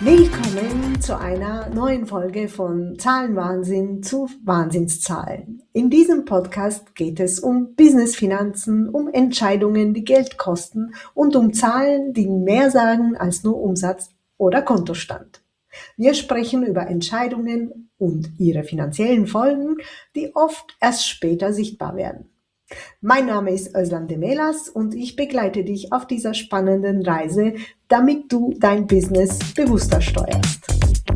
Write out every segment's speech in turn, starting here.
Willkommen zu einer neuen Folge von Zahlenwahnsinn zu Wahnsinnszahlen. In diesem Podcast geht es um Business-Finanzen, um Entscheidungen, die Geld kosten und um Zahlen, die mehr sagen als nur Umsatz oder Kontostand. Wir sprechen über Entscheidungen und ihre finanziellen Folgen, die oft erst später sichtbar werden. Mein Name ist Özlem Demelas und ich begleite dich auf dieser spannenden Reise, damit du dein Business bewusster steuerst.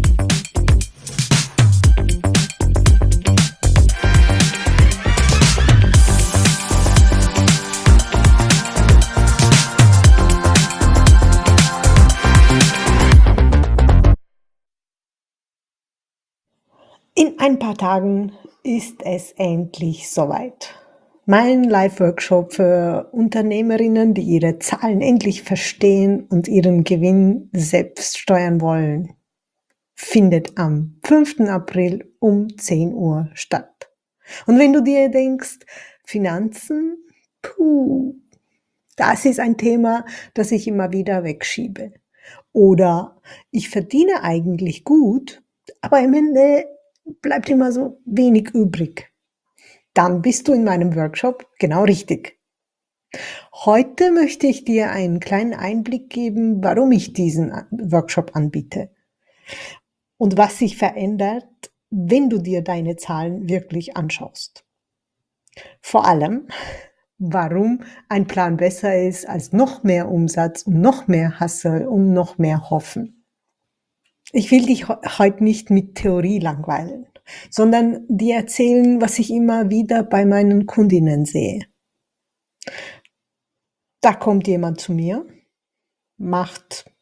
In ein paar Tagen ist es endlich soweit. Mein Live-Workshop für Unternehmerinnen, die ihre Zahlen endlich verstehen und ihren Gewinn selbst steuern wollen, findet am 5. April um 10 Uhr statt. Und wenn du dir denkst, Finanzen, das ist ein Thema, das ich immer wieder wegschiebe. Oder ich verdiene eigentlich gut, aber am Ende bleibt immer so wenig übrig. Dann bist du in meinem Workshop genau richtig. Heute möchte ich dir einen kleinen Einblick geben, warum ich diesen Workshop anbiete und was sich verändert, wenn du dir deine Zahlen wirklich anschaust. Vor allem, warum ein Plan besser ist als noch mehr Umsatz und noch mehr Hustle und noch mehr Hoffen. Ich will dich heute nicht mit Theorie langweilen, sondern dir erzählen, was ich immer wieder bei meinen Kundinnen sehe. Da kommt jemand zu mir, macht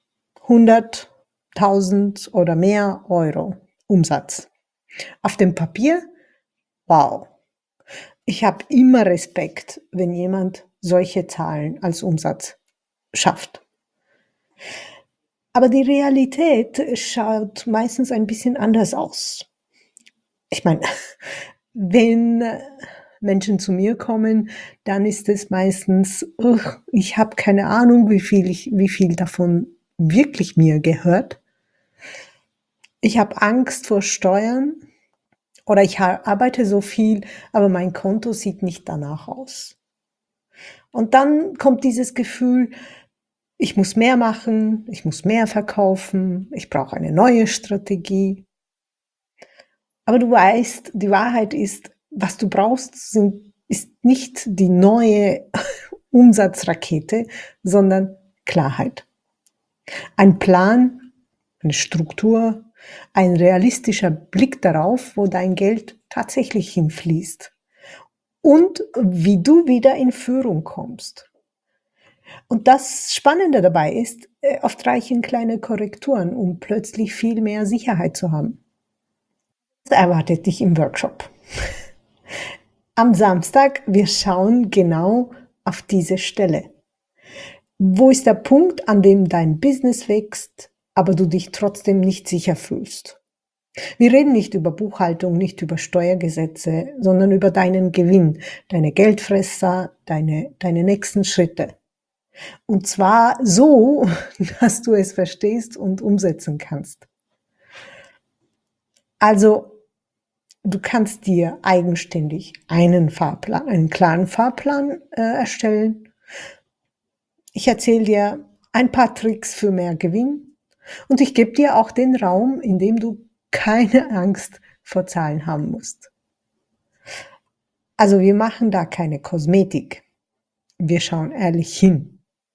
100.000 oder mehr Euro Umsatz. Auf dem Papier, wow. Ich habe immer Respekt, wenn jemand solche Zahlen als Umsatz schafft. Aber die Realität schaut meistens ein bisschen anders aus. Ich meine, wenn Menschen zu mir kommen, dann ist es meistens, ich habe keine Ahnung, wie viel davon wirklich mir gehört. Ich habe Angst vor Steuern oder ich arbeite so viel, aber mein Konto sieht nicht danach aus. Und dann kommt dieses Gefühl, ich muss mehr machen, ich muss mehr verkaufen, ich brauche eine neue Strategie. Aber du weißt, die Wahrheit ist, was du brauchst, ist nicht die neue Umsatzrakete, sondern Klarheit. Ein Plan, eine Struktur, ein realistischer Blick darauf, wo dein Geld tatsächlich hinfließt und wie du wieder in Führung kommst. Und das Spannende dabei ist, oft reichen kleine Korrekturen, um plötzlich viel mehr Sicherheit zu haben. Das erwartet dich im Workshop. Am Samstag, wir schauen genau auf diese Stelle. Wo ist der Punkt, an dem dein Business wächst, aber du dich trotzdem nicht sicher fühlst? Wir reden nicht über Buchhaltung, nicht über Steuergesetze, sondern über deinen Gewinn, deine Geldfresser, deine nächsten Schritte. Und zwar so, dass du es verstehst und umsetzen kannst. Also, du kannst dir eigenständig einen klaren Fahrplan erstellen. Ich erzähle dir ein paar Tricks für mehr Gewinn und ich gebe dir auch den Raum, in dem du keine Angst vor Zahlen haben musst. Also wir machen da keine Kosmetik. Wir schauen ehrlich hin.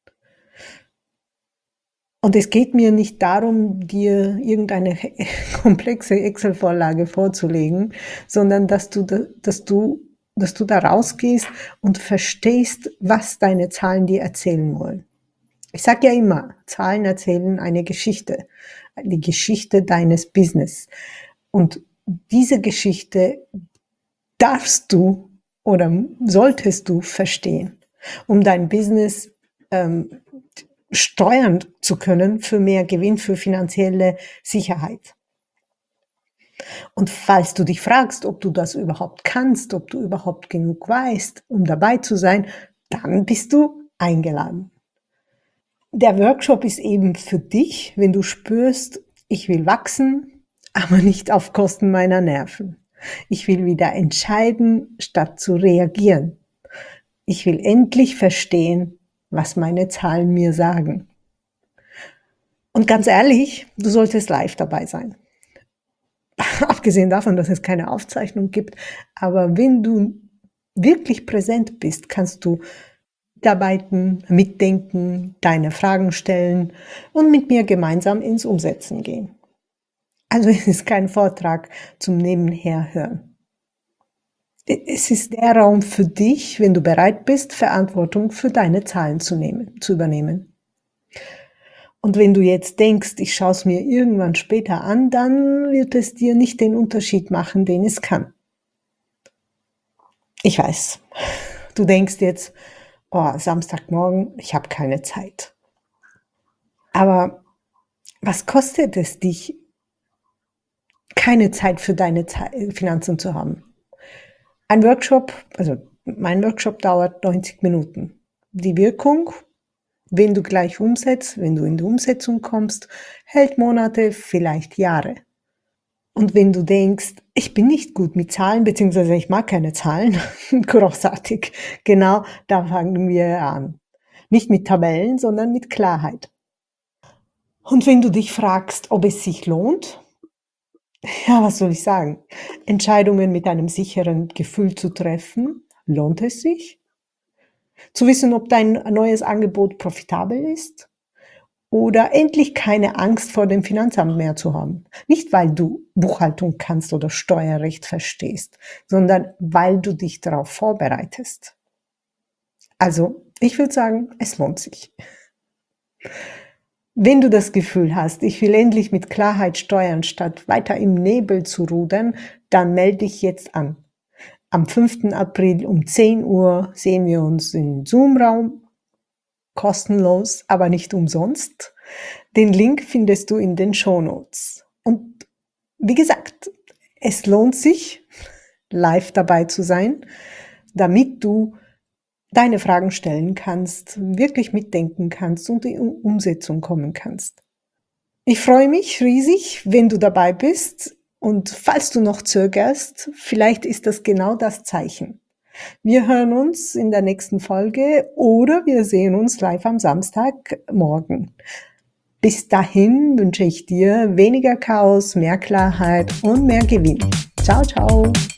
Und es geht mir nicht darum, dir irgendeine komplexe Excel-Vorlage vorzulegen, sondern dass du da rausgehst und verstehst, was deine Zahlen dir erzählen wollen. Ich sage ja immer, Zahlen erzählen eine Geschichte, die Geschichte deines Business. Und diese Geschichte darfst du oder solltest du verstehen, um dein Business steuern zu können für mehr Gewinn, für finanzielle Sicherheit. Und falls du dich fragst, ob du das überhaupt kannst, ob du überhaupt genug weißt, um dabei zu sein, dann bist du eingeladen. Der Workshop ist eben für dich, wenn du spürst, Ich will wachsen, aber nicht auf Kosten meiner Nerven. Ich will wieder entscheiden, statt zu reagieren. Ich will endlich verstehen, was meine Zahlen mir sagen. Und ganz ehrlich, du solltest live dabei sein. Abgesehen davon, dass es keine Aufzeichnung gibt. Aber wenn du wirklich präsent bist, kannst du mitarbeiten, mitdenken, deine Fragen stellen und mit mir gemeinsam ins Umsetzen gehen. Also es ist kein Vortrag zum Nebenherhören. Es ist der Raum für dich, wenn du bereit bist, Verantwortung für deine Zahlen zu übernehmen. Und wenn du jetzt denkst, ich schaue es mir irgendwann später an, dann wird es dir nicht den Unterschied machen, den es kann. Ich weiß, du denkst jetzt, oh, Samstagmorgen, ich habe keine Zeit. Aber was kostet es dich, keine Zeit für deine Finanzen zu haben? Ein Workshop, also mein Workshop dauert 90 Minuten. Die Wirkung, wenn du gleich umsetzt, wenn du in die Umsetzung kommst, hält Monate, vielleicht Jahre. Und wenn du denkst, ich bin nicht gut mit Zahlen, beziehungsweise ich mag keine Zahlen, großartig, genau da fangen wir an. Nicht mit Tabellen, sondern mit Klarheit. Und wenn du dich fragst, ob es sich lohnt, ja, was soll ich sagen? Entscheidungen mit einem sicheren Gefühl zu treffen, lohnt es sich? Zu wissen, ob dein neues Angebot profitabel ist? Oder endlich keine Angst vor dem Finanzamt mehr zu haben. Nicht, weil du Buchhaltung kannst oder Steuerrecht verstehst, sondern weil du dich darauf vorbereitest. Also, ich würde sagen, es lohnt sich. Wenn du das Gefühl hast, ich will endlich mit Klarheit steuern, statt weiter im Nebel zu rudern, dann melde dich jetzt an. Am 5. April um 10 Uhr sehen wir uns im Zoom-Raum, kostenlos, aber nicht umsonst. Den Link findest du in den Shownotes. Und wie gesagt, es lohnt sich, live dabei zu sein, damit du deine Fragen stellen kannst, wirklich mitdenken kannst und in Umsetzung kommen kannst. Ich freue mich riesig, wenn du dabei bist und falls du noch zögerst, vielleicht ist das genau das Zeichen. Wir hören uns in der nächsten Folge oder wir sehen uns live am Samstagmorgen. Bis dahin wünsche ich dir weniger Chaos, mehr Klarheit und mehr Gewinn. Ciao, ciao.